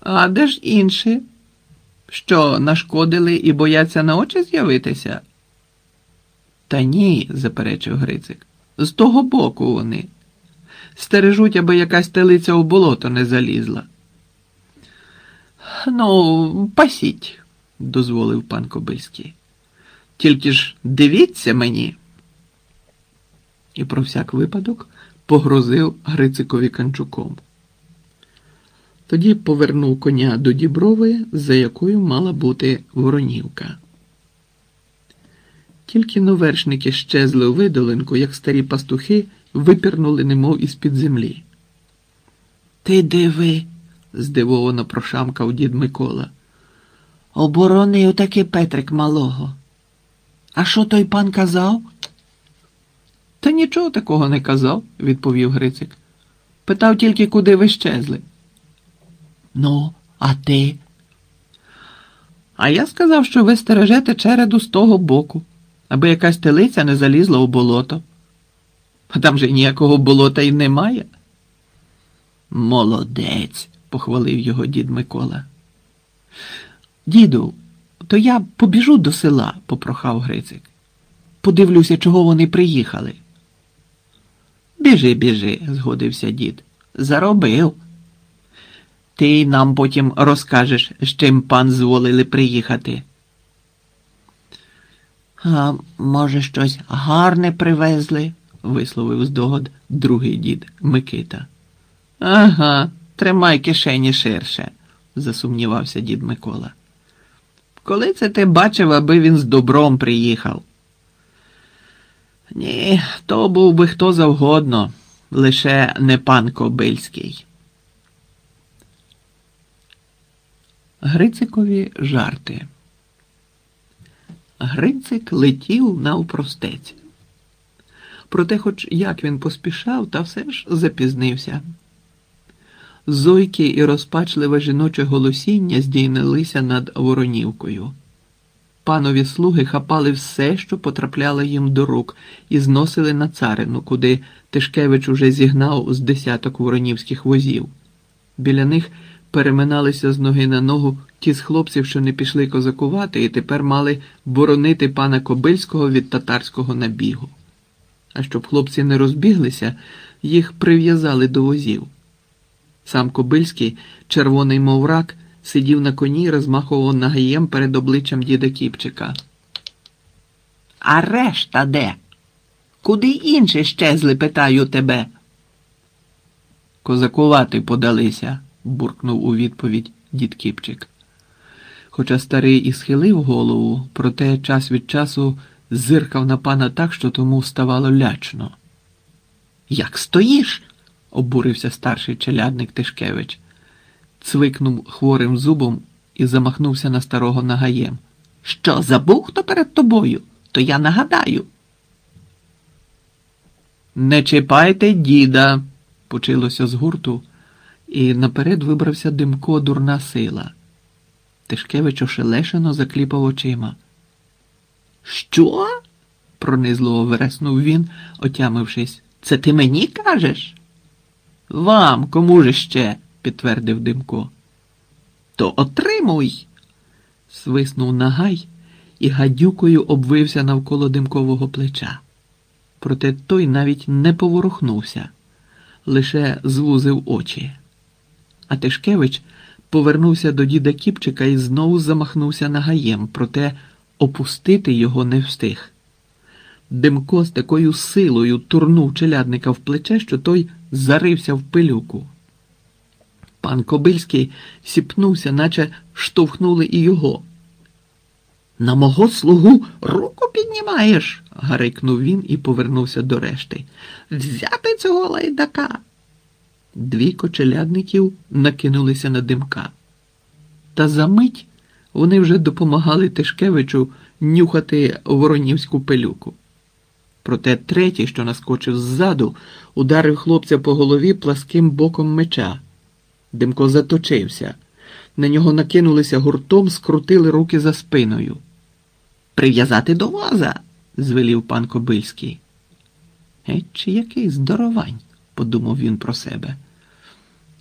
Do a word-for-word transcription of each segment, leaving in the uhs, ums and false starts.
А де ж інші? Що, нашкодили і бояться на очі з'явитися? Та ні, заперечив Грицик. З того боку вони. Стережуть, аби якась телиця у болото не залізла. Ну, пасіть, дозволив пан Кобильський. Тільки ж дивіться мені. І про всяк випадок погрозив Грицикові канчуком. Тоді повернув коня до діброви, за якою мала бути Воронівка. Тільки но вершники щезли у видолинку, як старі пастухи випірнули немов із-під землі. «Ти диви!» – здивовано прошамкав дід Микола. «Оборонив таки Петрик малого. А що той пан казав?» «Та нічого такого не казав», – відповів Грицик. «Питав тільки, куди ви щезли». «Ну, а ти?» «А я сказав, що ви стережете череду з того боку, аби якась телиця не залізла у болото. А там же ніякого болота й немає». «Молодець», – похвалив його дід Микола. «Діду, то я побіжу до села», – попрохав Грицик. «Подивлюся, чого вони приїхали». «Біжи, біжи», – згодився дід. «Заробив. Ти нам потім розкажеш, з чим пан зволили приїхати». «А може, щось гарне привезли?» – висловив здогад другий дід Микита. «Ага, тримай кишені ширше», – засумнівався дід Микола. «Коли це ти бачив, аби він з добром приїхав?» «Ні, то був би хто завгодно, лише не пан Кобильський». Грицикові жарти. Грицик летів навпростець. Проте хоч як він поспішав, та все ж запізнився. Зойки і розпачливе жіноче голосіння здійнялися над Воронівкою. Панові слуги хапали все, що потрапляло їм до рук, і зносили на царину, куди Тишкевич уже зігнав з десяток воронівських возів. Біля них переминалися з ноги на ногу ті з хлопців, що не пішли козакувати, і тепер мали боронити пана Кобильського від татарського набігу. А щоб хлопці не розбіглися, їх прив'язали до возів. Сам Кобильський, червоний мов рак, сидів на коні і розмахував нагаєм перед обличчям діда Кіпчика. «А решта де? Куди інші щезли, питаю тебе?» «Козакувати подалися», – буркнув у відповідь дід Кіпчик. Хоча старий і схилив голову, проте час від часу зиркав на пана так, що тому ставало лячно. «Як стоїш?» – обурився старший челядник Тишкевич. Цвикнув хворим зубом і замахнувся на старого нагаєм. «Що, забув, хто перед тобою? То я нагадаю». «Не чіпайте діда!» – почулося з гурту, і наперед вибрався Димко Дурна Сила. Тишкевич ошелешено закліпав очима. «Що?» – пронизливо вереснув він, отямившись. «Це ти мені кажеш?» «Вам, кому ж ще?» – підтвердив Димко. «То отримуй!» – свиснув нагай і гадюкою обвився навколо Димкового плеча. Проте той навіть не поворухнувся, лише звузив очі. А Тишкевич повернувся до діда Кіпчика і знову замахнувся нагаєм, проте опустити його не встиг. Димко з такою силою турнув челядника в плече, що той зарився в пилюку. Пан Кобильський сіпнувся, наче штовхнули і його. «На мого слугу руку піднімаєш!» – гарикнув він і повернувся до решти. «Взяти цього лайдака!» Двійко челядників накинулися на Димка. Та за мить вони вже допомагали Тишкевичу нюхати воронівську пилюку. Проте третій, що наскочив ззаду, ударив хлопця по голові пласким боком меча. Димко заточився. На нього накинулися гуртом, скрутили руки за спиною. «Прив'язати до воза!» – звелів пан Кобильський. «Геть, чи який здоровань!» – подумав він про себе.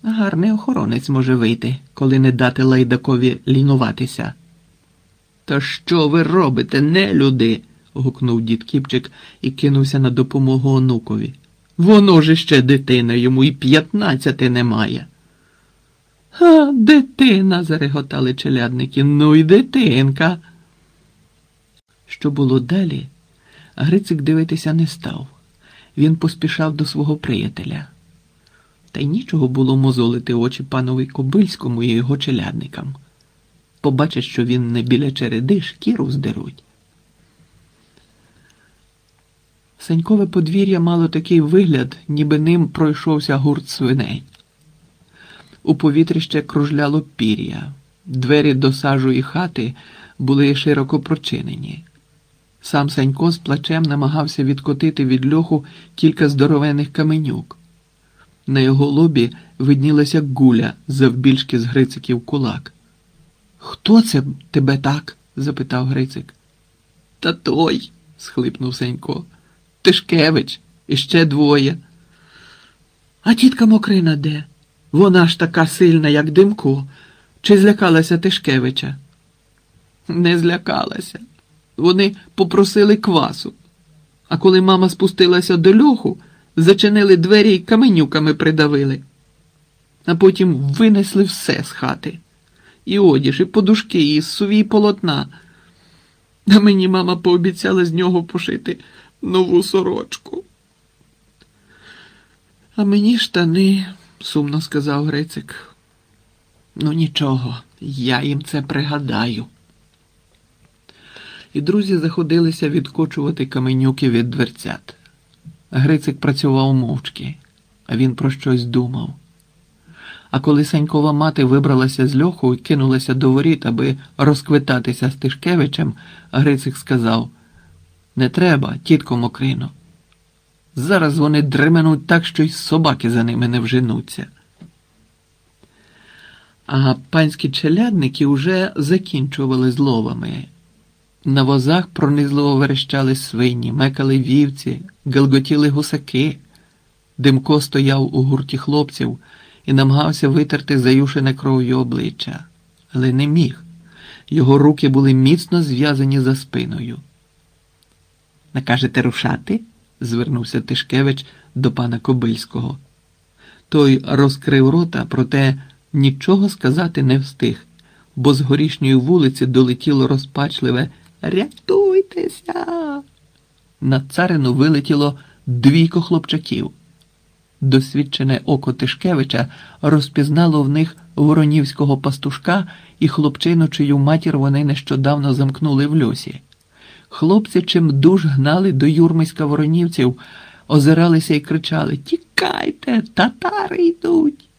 Гарний охоронець може вийти, коли не дати лайдакові лінуватися. Та що ви робите, нелюди? Гукнув дід Кіпчик і кинувся на допомогу онукові. Воно ж іще дитина, йому і п'ятнадцяти немає. А, дитина, зареготали челядники, ну й дитинка. Що було далі, Грицик дивитися не став. Він поспішав до свого приятеля. Та й нічого було мозолити очі панові Кобильському і його челядникам. Побачать, що він не біля череди, шкіру здеруть. Санькове подвір'я мало такий вигляд, ніби ним пройшовся гурт свиней. У повітрі ще кружляло пір'я. Двері до сажої хати були широко прочинені. Сам Санько з плачем намагався відкотити від льоху кілька здоровених каменюк. На його лобі виднілася гуля завбільшки з Грициків кулак. «Хто це тебе так?» – запитав Грицик. «Та той!» – схлипнув Санько. «Тишкевич, і ще двоє». «А тітка Мокрина де? Вона ж така сильна, як Димко. Чи злякалася Тишкевича?» «Не злякалася. Вони попросили квасу. А коли мама спустилася до льоху, зачинили двері і каменюками придавили. А потім винесли все з хати. І одіж, і подушки, і сувій полотна. А мені мама пообіцяла з нього пошити нову сорочку». «А мені штани», – сумно сказав Грицик. «Ну нічого, я їм це пригадаю». І друзі заходилися відкочувати каменюки від дверцят. Грицик працював мовчки, а він про щось думав. А коли Санькова мати вибралася з льоху і кинулася до воріт, аби розквитатися з Тишкевичем, Грицик сказав: «Не треба, тітко Мокрино. Зараз вони дременуть так, що й собаки за ними не вженуться». А панські челядники уже закінчували зловами. На возах пронизливо верещали свині, мекали вівці, галготіли гусаки. Димко стояв у гурті хлопців і намагався витерти заюшене кров'ю обличчя. Але не міг. Його руки були міцно зв'язані за спиною. «Накажете рушати?» – звернувся Тишкевич до пана Кобильського. Той розкрив рота, проте нічого сказати не встиг, бо з горішньої вулиці долетіло розпачливе «Рятуйтеся!». На царину вилетіло двійко хлопчаків. Досвідчене око Тишкевича розпізнало в них воронівського пастушка і хлопчину, чию матір вони нещодавно замкнули в льосі. Хлопці чимдуж гнали до юрмиська воронівців, озиралися і кричали: «Тікайте, татари йдуть!»